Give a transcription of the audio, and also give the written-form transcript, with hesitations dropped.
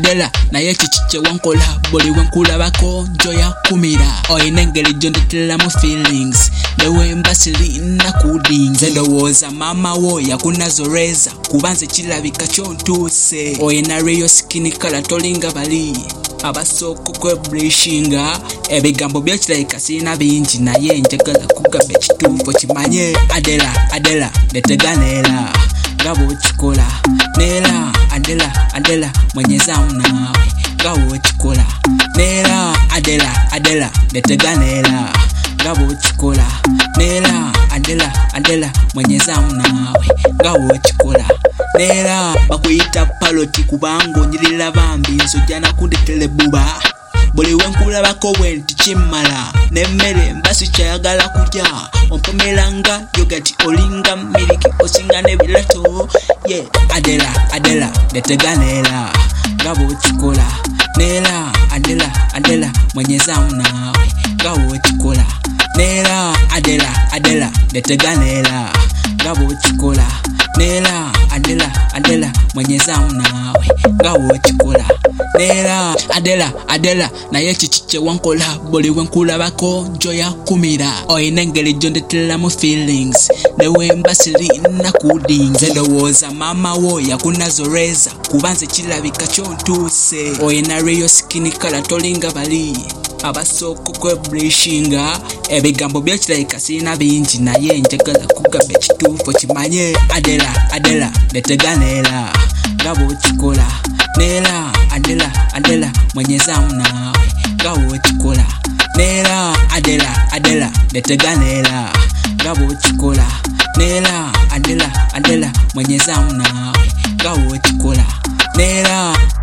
Adela naye chichiche wankola boli wenkulabako njoya kumira oyina engeri gyondeteramu feelings newe mbasiri nakuding ndowooza mama wo yakunazoreza kubanze kirabika kyontuuse oyina reyo skin color tolinga bali abasoko kwebrishinga ebigambo byakirabika sirina bingi naye njagala kugamba ekituufu kimanye Adela ndeteganera ngabo okikola nera Adela mwenyezamu nawe ngabo okikola nera Adela ndeteganera ngabo okikola nera Adela mwenyezamu nawe ngabo okikola nera bakuyita paloti kubanga onyirira bambi nsojja nakundetele buba buli wenkulabako bwenti kimala nemmere mbasi kyayagala kulya ompomeranga yogati olinga miliki osinga nebilato ye Adela ndeteganera ngabo okikola nera Adela mwenyezamu nawe ngabo okikola nera Adela ndeteganera ngabo okikola nera Adela mwenyezamu nawe ngabo okikola nera Adela naye chichiche wankola boli wenkulabako njoya kumira oyina engeri gyondeteramu feelings newe mbasiri nakuding ndowooza mama wo yakunazoreza kubanze kirabika kyontuuse oyina reyo skin color tolinga bali abasoko kwebrishinga ebigambo byakirabika sirina bingi naye njagala kugamba ekituufu kimanye Adela ndeteganera ngabo okikola nera Adela mwenyezamu nawe ngabo okikola nera Adela ndeteganera ngabo okikola nera Adela mwenyezamu nawe ngabo okikola nera